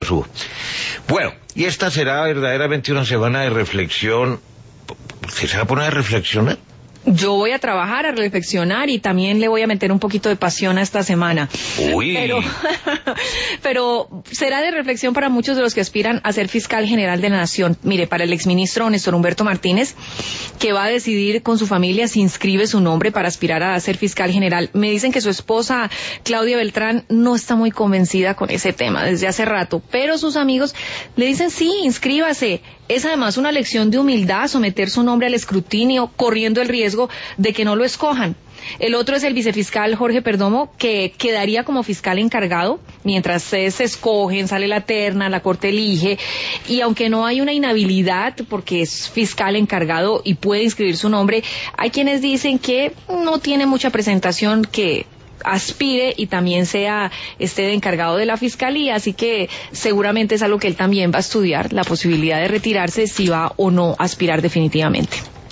subo. Bueno, y esta será verdaderamente una semana de reflexión. ¿Usted se va a poner a reflexionar? Yo voy a trabajar, a reflexionar y también le voy a meter un poquito de pasión a esta semana. Uy. Pero será de reflexión para muchos de los que aspiran a ser fiscal general de la Nación. Mire, para el exministro Néstor Humberto Martínez, que va a decidir con su familia si inscribe su nombre para aspirar a ser fiscal general. Me dicen que su esposa, Claudia Beltrán, no está muy convencida con ese tema desde hace rato, pero sus amigos le dicen sí, inscríbase. Es además una lección de humildad someter su nombre al escrutinio, corriendo el riesgo de que no lo escojan. El otro es el vicefiscal Jorge Perdomo, que quedaría como fiscal encargado mientras se escogen, sale la terna, la Corte elige, y aunque no hay una inhabilidad porque es fiscal encargado y puede inscribir su nombre, hay quienes dicen que no tiene mucha presentación, que aspire y también esté de encargado de la fiscalía, así que seguramente es algo que él también va a estudiar, la posibilidad de retirarse, si va o no a aspirar definitivamente.